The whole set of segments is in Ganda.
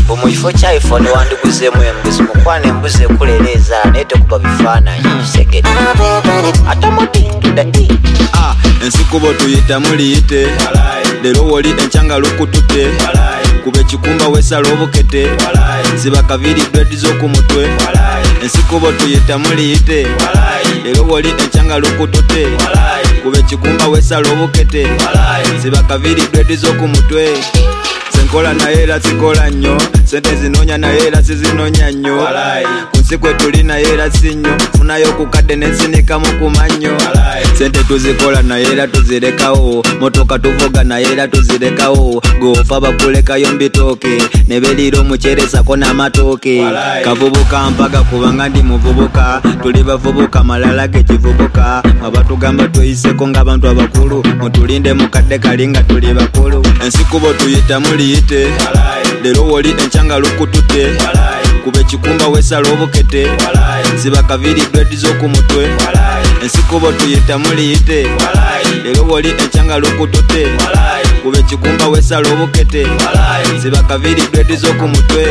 Omufo cha iPhone wandikuzemu embuzi mukwane embuzi kuleleza nete kuba bifaananyi segedi atomoti tudadi ensikubo tuyita muliyite lero woli enchanga lukutute kube kikumba wesala obukete ziba kaviri dread z'okumutwe ensikubo tuyita muliyite lero woli enchanga lukutute kube kikumba wesala obukete ziba kaviri dread z'okumutwe senkola naye era sikola nnyo sente zinonya naye era sizinonya nnyo kunsi kwe tuli naye era si nnyo funayo kukadde nensinika mu kumannyo sente tuzikola naye era tuzirekawo motoka tuvuga naye era tuzirekawo gofa bakulekayo mbitooke ne belira omuceresako n'amatooke kavubuka mpaga kubanga ndi muvubuka tuli bavubuka malala gekivubuka abatugamba tuyiseko ng'abantu abakulu mutulinde mukadde kalinga tuli bakulu ensikubo tuyita muliyite lero woli enchanga lukutute kube kikumba wesala obukete ziba kaviri dread z'okumutwe ensikubo tuyita muliyite lero woli enchanga lukutute kube kikumba wesala obukete ziba kaviri dread z'okumutwe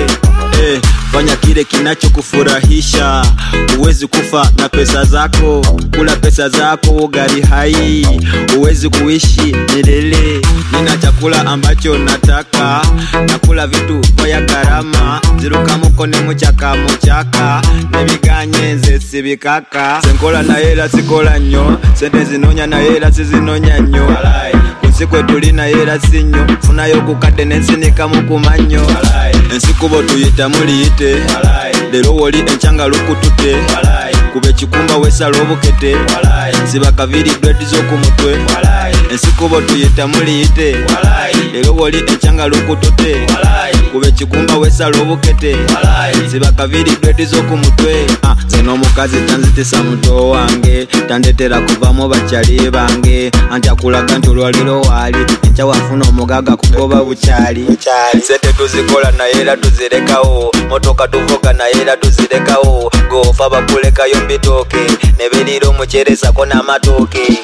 fanya kile kinachokufurahisha, uwezi kufa na pesa zako, kula pesa zako gari hai, uwezi kuishi milele. Nina chakula ambacho nataka, nakula vitu vya gharama, ziruka mukone muchaka muchaka, nebiganye nze sibikaka. Senkola na hela sikola nnyo, sente zinonya na hela sizinonya nnyo, kunsikwe tuli na hela sinyo, funayo kukadde nensinika mukumanyo. Ensikubo tuyita muliyite, lero woli enchanga lukutute, kube kikumba wesala obukete, ziba kaviri dread z'okumutwe. Ensikubo tuyita muliyite, lero woli enchanga lukutute, kube kikumba wesala obukete, ziba kaviri dread z'okumutwe. Zeno omukazi tanzitisa muto wange, tandetera kuvamu bakyali bange, anti akulaga nti olwaliro wali enkya wafuna omugaga kugoba bukyali. Sente tuzikola naye era tuzirekawo, motoka tuvuga naye era tuzirekawo, gofa bakulekayo mbitooke, ne belira omuceresako n'amatooke.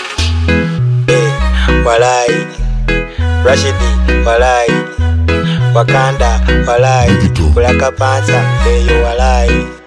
Walai Rashidi, walai Wakanda, walai Black Panther, eyo walai.